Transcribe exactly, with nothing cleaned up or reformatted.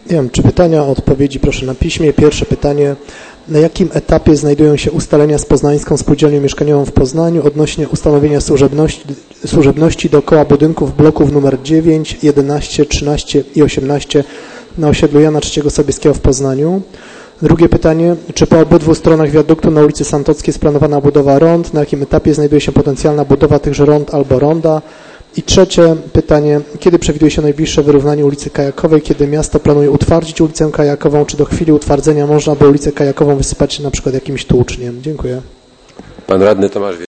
Nie wiem, czy pytania, odpowiedzi proszę na piśmie. Pierwsze pytanie. Na jakim etapie znajdują się ustalenia z Poznańską Spółdzielnią Mieszkaniową w Poznaniu odnośnie ustanowienia służebności, służebności dookoła budynków bloków numer dziewięć, jedenaście, trzynaście i osiemnaście na osiedlu Jana trzeciego Sobieskiego w Poznaniu? Drugie pytanie. Czy po obydwu stronach wiaduktu na ulicy Santockiej jest planowana budowa rond? Na jakim etapie znajduje się potencjalna budowa tychże rond albo ronda? I trzecie pytanie, kiedy przewiduje się najbliższe wyrównanie ulicy Kajakowej, kiedy miasto planuje utwardzić ulicę Kajakową, czy do chwili utwardzenia można by ulicę Kajakową wysypać na przykład jakimś tłuczniem? Dziękuję. Pan radny Tomasz